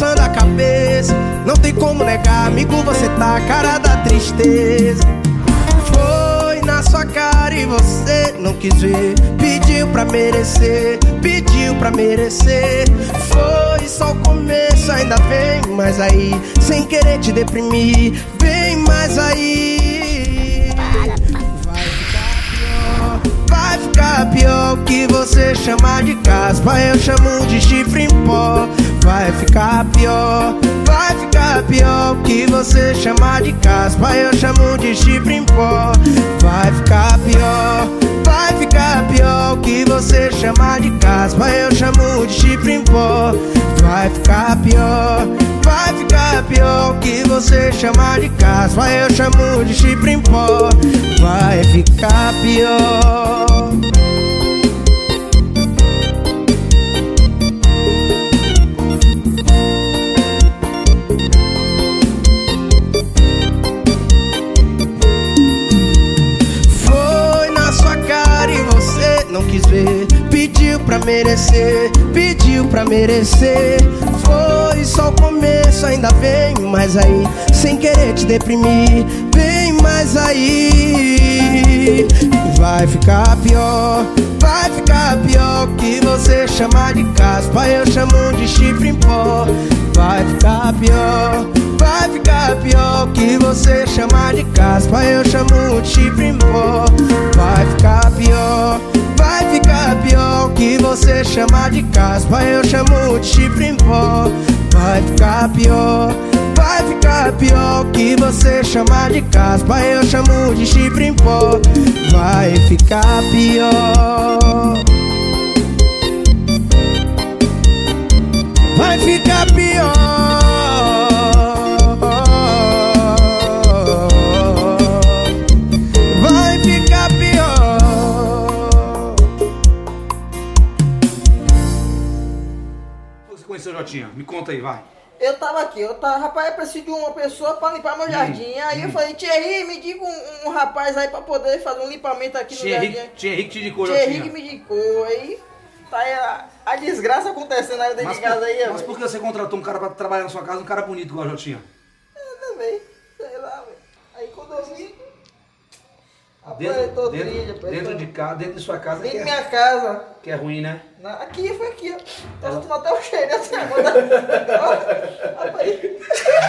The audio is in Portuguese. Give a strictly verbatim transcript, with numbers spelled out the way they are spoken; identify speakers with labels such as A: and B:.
A: balançando a cabeça. Não tem como negar, amigo, você tá a cara da tristeza. Foi na sua cara e você não quis ver. Pediu pra merecer, pediu pra merecer. Foi só o começo, ainda vem mais aí. Sem querer te deprimir, vem mais aí. Vai ficar pior, vai ficar pior. O que você chama de caspa, eu chamo de chifre em pó. Vai ficar pior, vai ficar pior. O que você chama de caspa, eu chamo de chifre em pó. Vai ficar pior, vai ficar pior. O que você chama de caspa, eu chamo de chifre em pó. Vai ficar pior, vai ficar pior. O que você chama de caspa, eu chamo de chifre em pó. Vai ficar pior. Não quis ver, pediu pra merecer, pediu pra merecer. Foi só o começo, ainda vem mais aí. Sem querer te deprimir, vem mais aí. Vai ficar pior, vai ficar pior. O que você chama de caspa, eu chamo de chifre em pó. Vai ficar pior, vai ficar pior. O que você chama de caspa, eu chamo de chifre em pó. Vai ficar pior, vai ficar pior. O que você chama de caspa, eu chamo de chifre em pó. Vai ficar pior, vai ficar pior. O que você chama de caspa, eu chamo de chifre em pó. Vai ficar pior, vai ficar pior. Vai ficar pior.
B: Você conheceu o Jotinha? Me conta aí, vai.
C: Eu tava aqui, eu tava, rapaz, eu preciso de uma pessoa pra limpar meu jardim. Aí hum. eu falei, Thierry, me diga um, um rapaz aí pra poder fazer um limpamento aqui
B: Tia
C: no
B: Henrique,
C: jardim.
B: Thierry que te indicou, Jotinha.
C: Thierry que me indicou, aí tá aí a, a desgraça acontecendo aí dentro
B: mas
C: de casa
B: por,
C: aí.
B: Mas por que você contratou um cara pra trabalhar na sua casa, um cara bonito igual a Jotinha?
C: Eu também, sei lá, velho. Aí quando eu vi...
B: Dentro,
C: Rapaz, eu tô
B: dentro,
C: triste, rapaz,
B: dentro
C: tô...
B: de casa, dentro de sua casa.
C: Dentro de
B: que é,
C: minha casa.
B: que é ruim, né?
C: Na, aqui, foi aqui, ó. Tô sentindo até o cheiro, assim, agora. Ó, rapaz.